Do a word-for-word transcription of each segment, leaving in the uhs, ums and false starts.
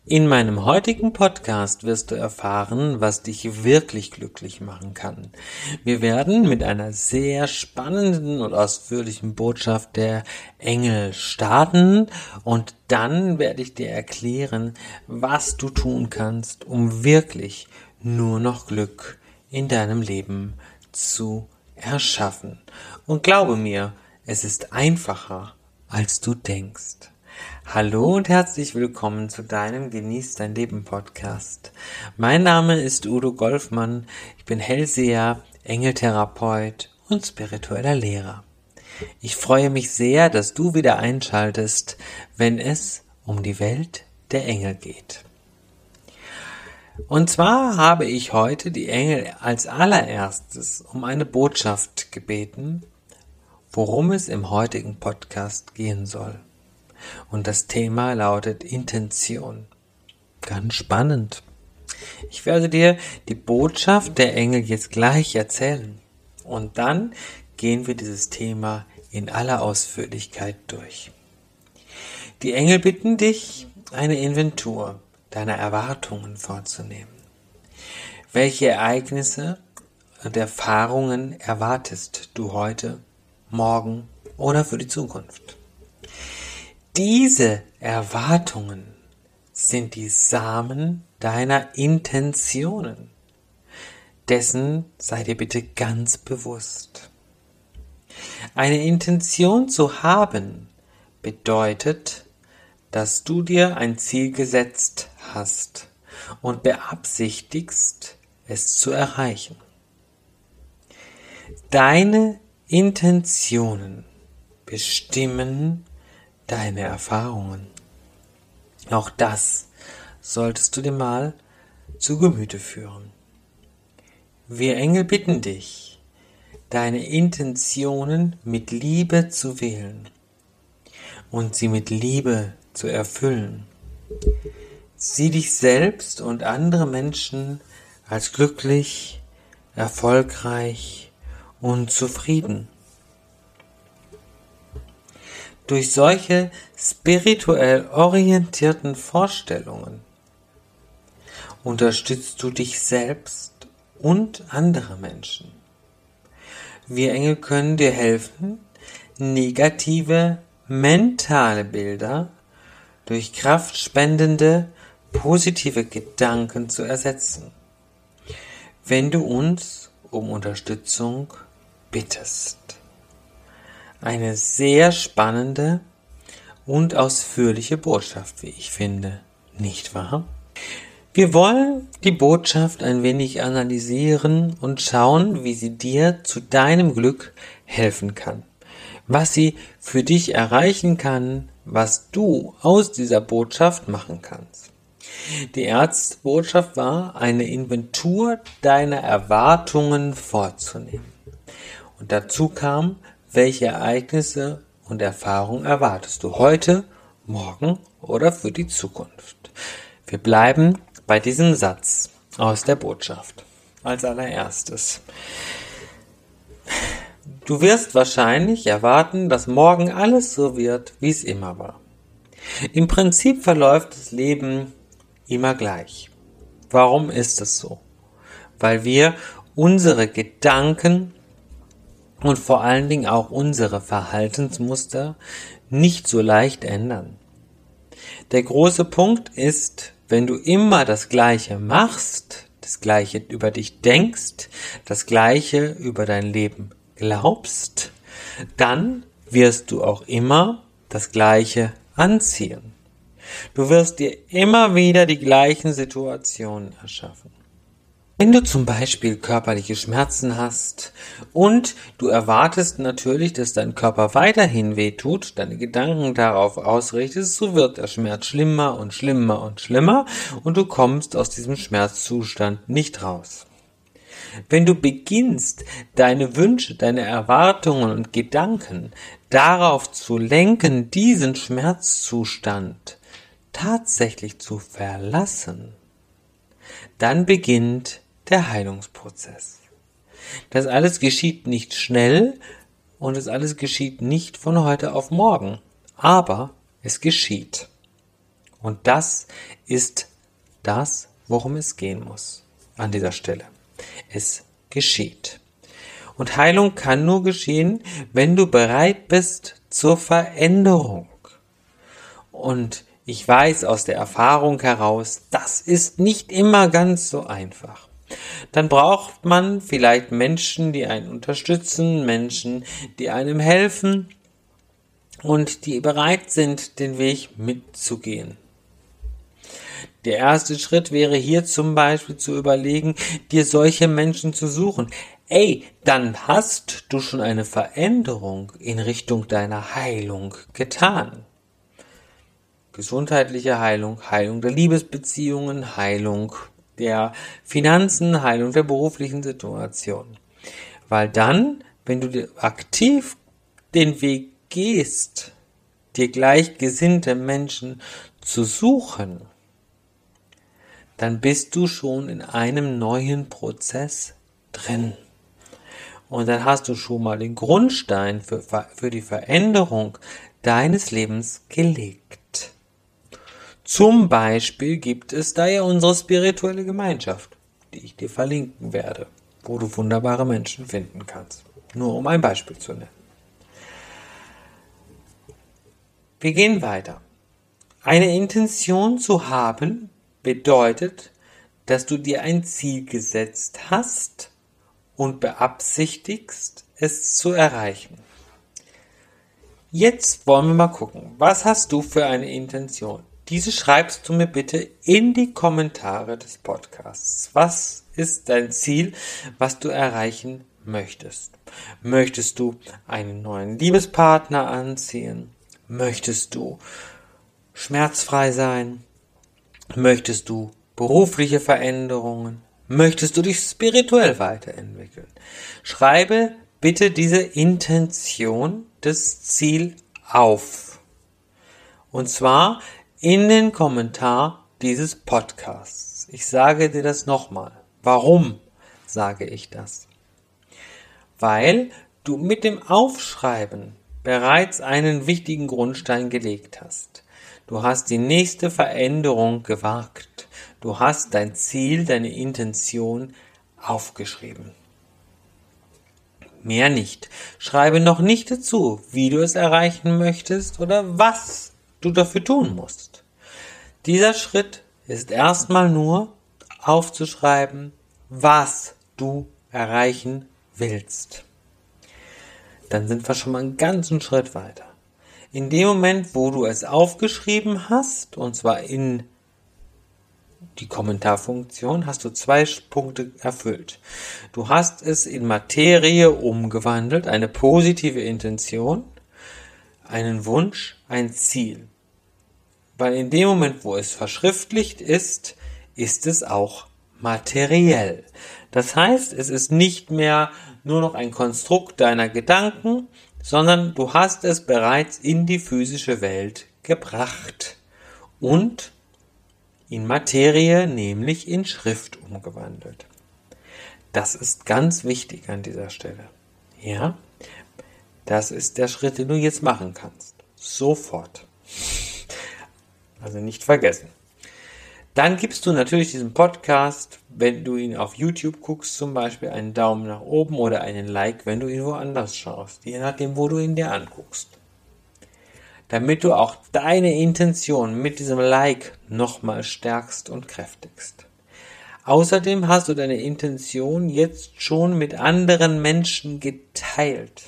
In meinem heutigen Podcast wirst du erfahren, was dich wirklich glücklich machen kann. Wir werden mit einer sehr spannenden und ausführlichen Botschaft der Engel starten und dann werde ich dir erklären, was du tun kannst, um wirklich nur noch Glück in deinem Leben zu erschaffen. Und glaube mir, es ist einfacher, als du denkst. Hallo und herzlich willkommen zu deinem Genieß dein Leben Podcast. Mein Name ist Udo Golfmann, ich bin Hellseher, Engeltherapeut und spiritueller Lehrer. Ich freue mich sehr, dass du wieder einschaltest, wenn es um die Welt der Engel geht. Und zwar habe ich heute die Engel als allererstes um eine Botschaft gebeten, worum es im heutigen Podcast gehen soll. Und das Thema lautet Intention. Ganz spannend. Ich werde dir die Botschaft der Engel jetzt gleich erzählen. Und dann gehen wir dieses Thema in aller Ausführlichkeit durch. Die Engel bitten dich, eine Inventur deiner Erwartungen vorzunehmen. Welche Ereignisse und Erfahrungen erwartest du heute, morgen oder für die Zukunft? Diese Erwartungen sind die Samen deiner Intentionen. Dessen sei dir bitte ganz bewusst. Eine Intention zu haben bedeutet, dass du dir ein Ziel gesetzt hast und beabsichtigst, es zu erreichen. Deine Intentionen bestimmen deine Erfahrungen. Auch das solltest du dir mal zu Gemüte führen. Wir Engel bitten dich, deine Intentionen mit Liebe zu wählen und sie mit Liebe zu erfüllen. Sieh dich selbst und andere Menschen als glücklich, erfolgreich und zufrieden. Durch solche spirituell orientierten Vorstellungen unterstützt du dich selbst und andere Menschen. Wir Engel können dir helfen, negative mentale Bilder durch kraftspendende, positive Gedanken zu ersetzen, wenn du uns um Unterstützung bittest. Eine sehr spannende und ausführliche Botschaft, wie ich finde, nicht wahr? Wir wollen die Botschaft ein wenig analysieren und schauen, wie sie dir zu deinem Glück helfen kann, was sie für dich erreichen kann, was du aus dieser Botschaft machen kannst. Die erste Botschaft war, eine Inventur deiner Erwartungen vorzunehmen. Und dazu kam, welche Ereignisse und Erfahrungen erwartest du heute, morgen oder für die Zukunft? Wir bleiben bei diesem Satz aus der Botschaft. Als allererstes. Du wirst wahrscheinlich erwarten, dass morgen alles so wird, wie es immer war. Im Prinzip verläuft das Leben immer gleich. Warum ist es so? Weil wir unsere Gedanken und vor allen Dingen auch unsere Verhaltensmuster nicht so leicht ändern. Der große Punkt ist, wenn du immer das Gleiche machst, das Gleiche über dich denkst, das Gleiche über dein Leben glaubst, dann wirst du auch immer das Gleiche anziehen. Du wirst dir immer wieder die gleichen Situationen erschaffen. Wenn du zum Beispiel körperliche Schmerzen hast und du erwartest natürlich, dass dein Körper weiterhin wehtut, deine Gedanken darauf ausrichtest, so wird der Schmerz schlimmer und schlimmer und schlimmer und du kommst aus diesem Schmerzzustand nicht raus. Wenn du beginnst, deine Wünsche, deine Erwartungen und Gedanken darauf zu lenken, diesen Schmerzzustand tatsächlich zu verlassen, dann beginnt der Heilungsprozess. Das alles geschieht nicht schnell und das alles geschieht nicht von heute auf morgen, aber es geschieht. Und das ist das, worum es gehen muss an dieser Stelle. Es geschieht. Und Heilung kann nur geschehen, wenn du bereit bist zur Veränderung. Und ich weiß aus der Erfahrung heraus, das ist nicht immer ganz so einfach. Dann braucht man vielleicht Menschen, die einen unterstützen, Menschen, die einem helfen und die bereit sind, den Weg mitzugehen. Der erste Schritt wäre hier zum Beispiel zu überlegen, dir solche Menschen zu suchen. Ey, dann hast du schon eine Veränderung in Richtung deiner Heilung getan. Gesundheitliche Heilung, Heilung der Liebesbeziehungen, Heilung der Finanzen, Heilung der beruflichen Situation. Weil dann, wenn du aktiv den Weg gehst, dir gleichgesinnte Menschen zu suchen, dann bist du schon in einem neuen Prozess drin. Und dann hast du schon mal den Grundstein für, für die Veränderung deines Lebens gelegt. Zum Beispiel gibt es da ja unsere spirituelle Gemeinschaft, die ich dir verlinken werde, wo du wunderbare Menschen finden kannst. Nur um ein Beispiel zu nennen. Wir gehen weiter. Eine Intention zu haben bedeutet, dass du dir ein Ziel gesetzt hast und beabsichtigst, es zu erreichen. Jetzt wollen wir mal gucken, was hast du für eine Intention? Diese schreibst du mir bitte in die Kommentare des Podcasts. Was ist dein Ziel, was du erreichen möchtest? Möchtest du einen neuen Liebespartner anziehen? Möchtest du schmerzfrei sein? Möchtest du berufliche Veränderungen? Möchtest du dich spirituell weiterentwickeln? Schreibe bitte diese Intention, das Ziel auf. Und zwar in den Kommentar dieses Podcasts. Ich sage dir das nochmal. Warum sage ich das? Weil du mit dem Aufschreiben bereits einen wichtigen Grundstein gelegt hast. Du hast die nächste Veränderung gewagt. Du hast dein Ziel, deine Intention aufgeschrieben. Mehr nicht. Schreibe noch nicht dazu, wie du es erreichen möchtest oder was du dafür tun musst. Dieser Schritt ist erstmal nur aufzuschreiben, was du erreichen willst. Dann sind wir schon mal einen ganzen Schritt weiter. In dem Moment, wo du es aufgeschrieben hast, und zwar in die Kommentarfunktion, hast du zwei Punkte erfüllt. Du hast es in Materie umgewandelt, eine positive Intention, einen Wunsch, ein Ziel. Weil in dem Moment, wo es verschriftlicht ist, ist es auch materiell. Das heißt, es ist nicht mehr nur noch ein Konstrukt deiner Gedanken, sondern du hast es bereits in die physische Welt gebracht und in Materie, nämlich in Schrift umgewandelt. Das ist ganz wichtig an dieser Stelle. Ja, das ist der Schritt, den du jetzt machen kannst. Sofort. Also nicht vergessen. Dann gibst du natürlich diesem Podcast, wenn du ihn auf YouTube guckst, zum Beispiel einen Daumen nach oben oder einen Like, wenn du ihn woanders schaust, je nachdem, wo du ihn dir anguckst. Damit du auch deine Intention mit diesem Like nochmal stärkst und kräftigst. Außerdem hast du deine Intention jetzt schon mit anderen Menschen geteilt.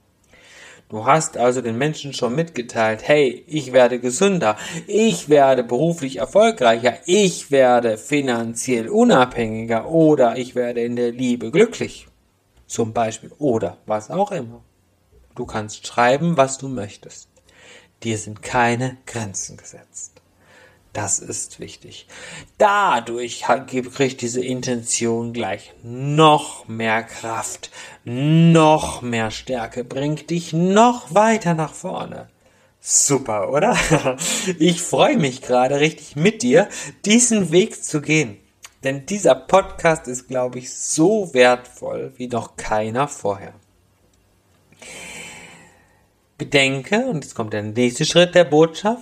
Du hast also den Menschen schon mitgeteilt, hey, ich werde gesünder, ich werde beruflich erfolgreicher, ich werde finanziell unabhängiger oder ich werde in der Liebe glücklich, zum Beispiel, oder was auch immer. Du kannst schreiben, was du möchtest. Dir sind keine Grenzen gesetzt. Das ist wichtig. Dadurch kriegt diese Intention gleich noch mehr Kraft, noch mehr Stärke, bringt dich noch weiter nach vorne. Super, oder? Ich freue mich gerade richtig mit dir, diesen Weg zu gehen. Denn dieser Podcast ist, glaube ich, so wertvoll wie noch keiner vorher. Bedenke, und jetzt kommt der nächste Schritt der Botschaft,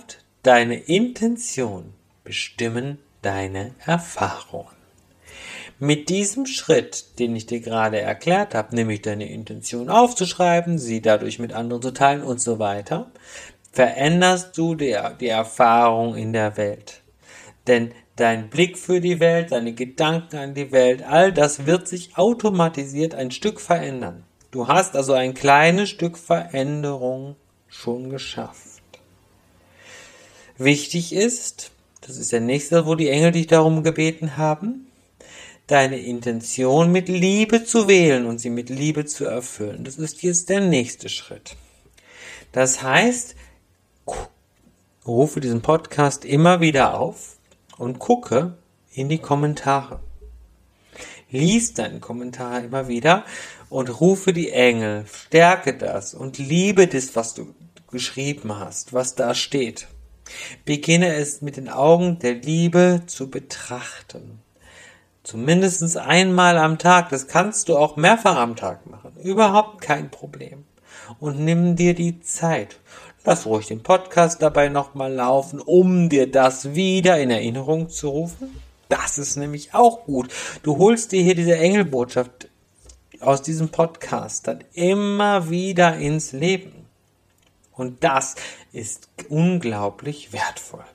Deine Intention bestimmen deine Erfahrungen. Mit diesem Schritt, den ich dir gerade erklärt habe, nämlich deine Intention aufzuschreiben, sie dadurch mit anderen zu teilen und so weiter, veränderst du die, die Erfahrung in der Welt. Denn dein Blick für die Welt, deine Gedanken an die Welt, all das wird sich automatisiert ein Stück verändern. Du hast also ein kleines Stück Veränderung schon geschafft. Wichtig ist, das ist der nächste, wo die Engel dich darum gebeten haben, deine Intention mit Liebe zu wählen und sie mit Liebe zu erfüllen. Das ist jetzt der nächste Schritt. Das heißt, rufe diesen Podcast immer wieder auf und gucke in die Kommentare. Lies deinen Kommentar immer wieder und rufe die Engel, stärke das und liebe das, was du geschrieben hast, was da steht. Beginne es mit den Augen der Liebe zu betrachten. Zumindest einmal am Tag, das kannst du auch mehrfach am Tag machen, überhaupt kein Problem. Und nimm dir die Zeit. Lass ruhig den Podcast dabei nochmal laufen, um dir das wieder in Erinnerung zu rufen. Das ist nämlich auch gut. Du holst dir hier diese Engelbotschaft aus diesem Podcast dann immer wieder ins Leben. Und das ist unglaublich wertvoll.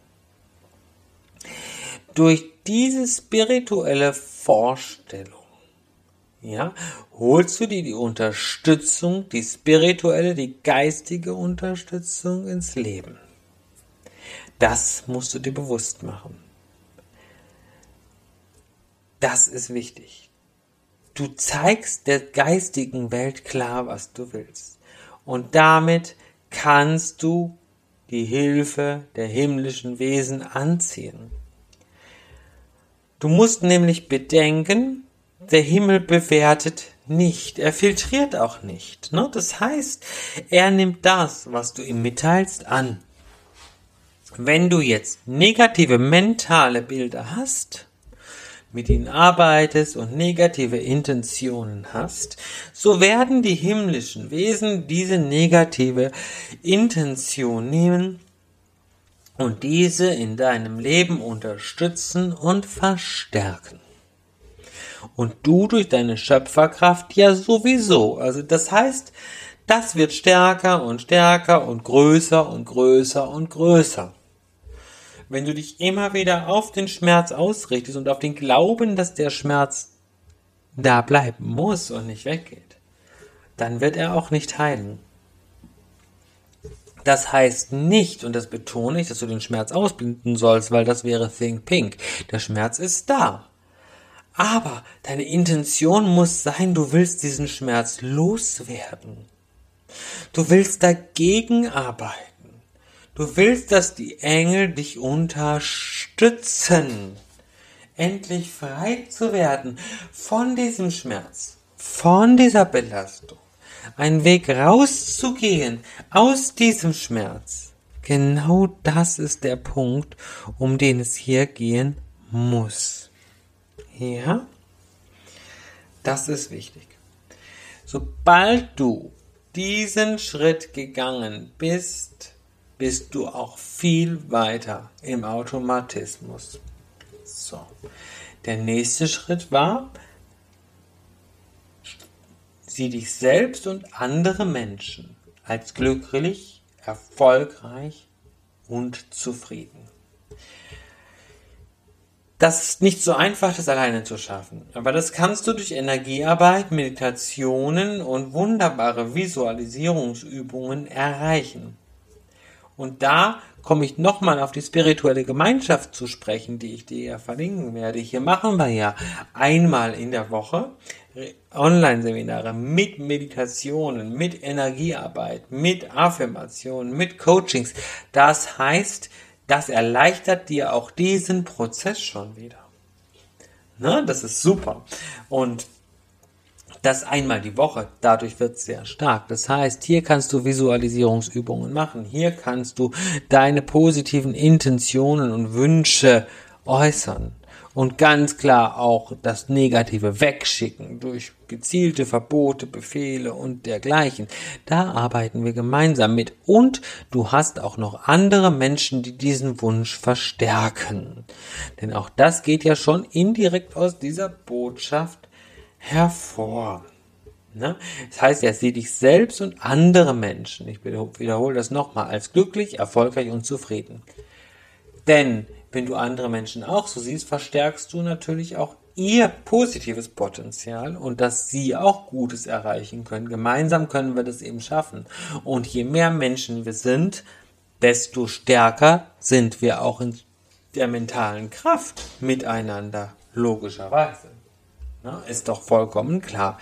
Durch diese spirituelle Vorstellung, ja, holst du dir die Unterstützung, die spirituelle, die geistige Unterstützung ins Leben. Das musst du dir bewusst machen. Das ist wichtig. Du zeigst der geistigen Welt klar, was du willst. Und damit kannst du die Hilfe der himmlischen Wesen anziehen. Du musst nämlich bedenken, der Himmel bewertet nicht, er filtriert auch nicht. Ne? Das heißt, er nimmt das, was du ihm mitteilst, an. Wenn du jetzt negative mentale Bilder hast, mit ihnen arbeitest und negative Intentionen hast, so werden die himmlischen Wesen diese negative Intention nehmen und diese in deinem Leben unterstützen und verstärken. Und du durch deine Schöpferkraft ja sowieso. Also das heißt, das wird stärker und stärker und größer und größer und größer. Wenn du dich immer wieder auf den Schmerz ausrichtest und auf den Glauben, dass der Schmerz da bleiben muss und nicht weggeht, dann wird er auch nicht heilen. Das heißt nicht, und das betone ich, dass du den Schmerz ausblenden sollst, weil das wäre Think Pink. Der Schmerz ist da. Aber deine Intention muss sein, du willst diesen Schmerz loswerden. Du willst dagegen arbeiten. Du willst, dass die Engel dich unterstützen, endlich frei zu werden von diesem Schmerz, von dieser Belastung. Einen Weg rauszugehen aus diesem Schmerz. Genau das ist der Punkt, um den es hier gehen muss. Ja, das ist wichtig. Sobald du diesen Schritt gegangen bist, bist du auch viel weiter im Automatismus. So, der nächste Schritt war, sieh dich selbst und andere Menschen als glücklich, erfolgreich und zufrieden. Das ist nicht so einfach, das alleine zu schaffen. Aber das kannst du durch Energiearbeit, Meditationen und wunderbare Visualisierungsübungen erreichen. Und da komme ich nochmal auf die spirituelle Gemeinschaft zu sprechen, die ich dir ja verlinken werde. Hier machen wir ja einmal in der Woche Online-Seminare mit Meditationen, mit Energiearbeit, mit Affirmationen, mit Coachings. Das heißt, das erleichtert dir auch diesen Prozess schon wieder. Ne? Das ist super. Und das einmal die Woche, dadurch wird es sehr stark. Das heißt, hier kannst du Visualisierungsübungen machen. Hier kannst du deine positiven Intentionen und Wünsche äußern. Und ganz klar auch das Negative wegschicken durch gezielte Verbote, Befehle und dergleichen. Da arbeiten wir gemeinsam mit. Und du hast auch noch andere Menschen, die diesen Wunsch verstärken. Denn auch das geht ja schon indirekt aus dieser Botschaft hervor. Ne? Das heißt, er sieht dich selbst und andere Menschen, ich wiederhole das nochmal, als glücklich, erfolgreich und zufrieden. Denn wenn du andere Menschen auch so siehst, verstärkst du natürlich auch ihr positives Potenzial und dass sie auch Gutes erreichen können. Gemeinsam können wir das eben schaffen. Und je mehr Menschen wir sind, desto stärker sind wir auch in der mentalen Kraft miteinander, logischerweise. Na, ist doch vollkommen klar.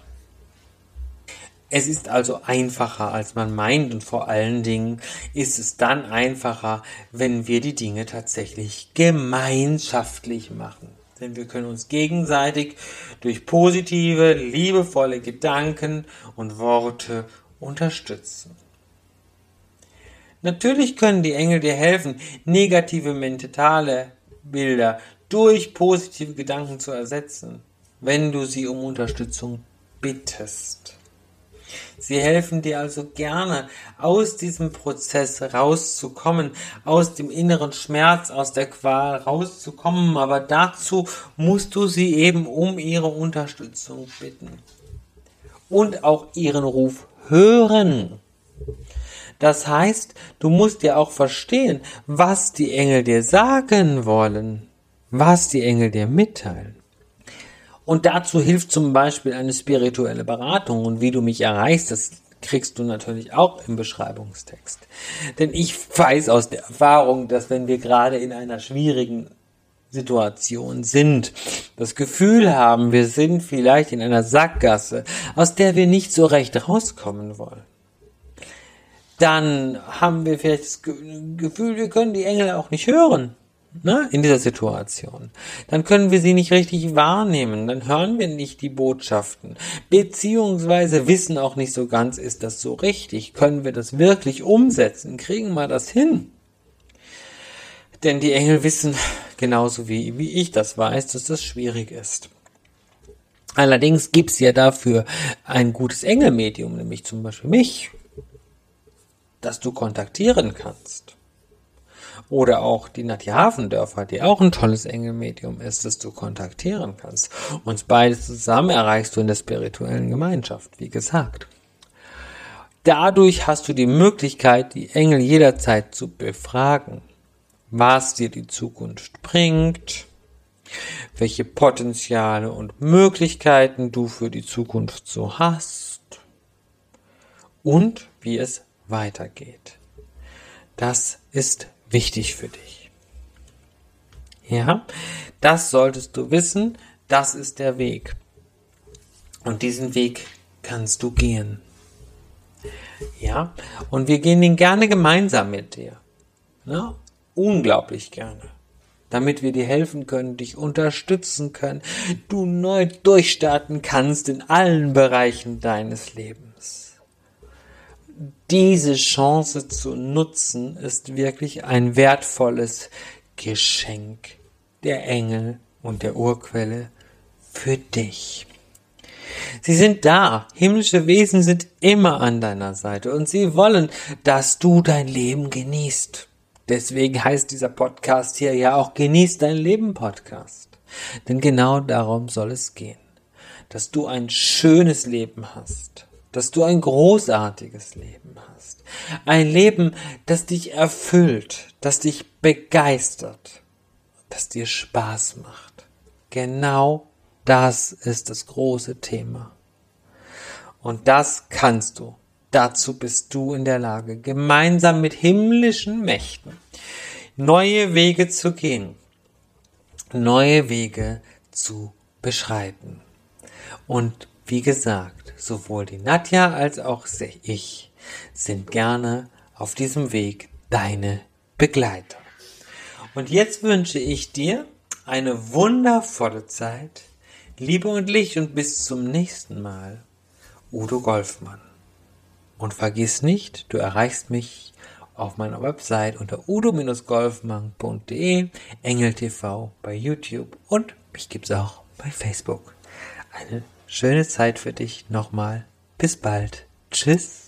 Es ist also einfacher, als man meint, und vor allen Dingen ist es dann einfacher, wenn wir die Dinge tatsächlich gemeinschaftlich machen. Denn wir können uns gegenseitig durch positive, liebevolle Gedanken und Worte unterstützen. Natürlich können die Engel dir helfen, negative mentale Bilder durch positive Gedanken zu ersetzen, wenn du sie um Unterstützung bittest. Sie helfen dir also gerne, aus diesem Prozess rauszukommen, aus dem inneren Schmerz, aus der Qual rauszukommen, aber dazu musst du sie eben um ihre Unterstützung bitten. Und auch ihren Ruf hören. Das heißt, du musst ja auch verstehen, was die Engel dir sagen wollen, was die Engel dir mitteilen. Und dazu hilft zum Beispiel eine spirituelle Beratung. Und wie du mich erreichst, das kriegst du natürlich auch im Beschreibungstext. Denn ich weiß aus der Erfahrung, dass wenn wir gerade in einer schwierigen Situation sind, das Gefühl haben, wir sind vielleicht in einer Sackgasse, aus der wir nicht so recht rauskommen wollen, dann haben wir vielleicht das Gefühl, wir können die Engel auch nicht hören. Ne, in dieser Situation. Dann können wir sie nicht richtig wahrnehmen, dann hören wir nicht die Botschaften, beziehungsweise wissen auch nicht so ganz, ist das so richtig, können wir das wirklich umsetzen, kriegen wir das hin? Denn die Engel wissen, genauso wie, wie ich das weiß, dass das schwierig ist. Allerdings gibt's ja dafür ein gutes Engelmedium, nämlich zum Beispiel mich, das du kontaktieren kannst. Oder auch die Nadja Hafendörfer, die auch ein tolles Engelmedium ist, das du kontaktieren kannst. Uns beide zusammen erreichst du in der spirituellen Gemeinschaft, wie gesagt. Dadurch hast du die Möglichkeit, die Engel jederzeit zu befragen, was dir die Zukunft bringt, welche Potenziale und Möglichkeiten du für die Zukunft so hast und wie es weitergeht. Das ist wichtig für dich. Ja, das solltest du wissen, das ist der Weg. Und diesen Weg kannst du gehen. Ja, und wir gehen den gerne gemeinsam mit dir. Ja, unglaublich gerne. Damit wir dir helfen können, dich unterstützen können, du neu durchstarten kannst in allen Bereichen deines Lebens. Diese Chance zu nutzen, ist wirklich ein wertvolles Geschenk der Engel und der Urquelle für dich. Sie sind da, himmlische Wesen sind immer an deiner Seite und sie wollen, dass du dein Leben genießt. Deswegen heißt dieser Podcast hier ja auch Genieß dein Leben Podcast. Denn genau darum soll es gehen, dass du ein schönes Leben hast. Dass du ein großartiges Leben hast. Ein Leben, das dich erfüllt, das dich begeistert, das dir Spaß macht. Genau das ist das große Thema. Und das kannst du. Dazu bist du in der Lage, gemeinsam mit himmlischen Mächten neue Wege zu gehen, neue Wege zu beschreiten. Und wie gesagt, sowohl die Nadja als auch ich sind gerne auf diesem Weg deine Begleiter. Und jetzt wünsche ich dir eine wundervolle Zeit, Liebe und Licht und bis zum nächsten Mal, Udo Golfmann. Und vergiss nicht, du erreichst mich auf meiner Website unter udo-golfmann punkt de, Engel T V bei YouTube und mich gibt's auch bei Facebook. Eine schöne Zeit für dich nochmal. Bis bald. Tschüss.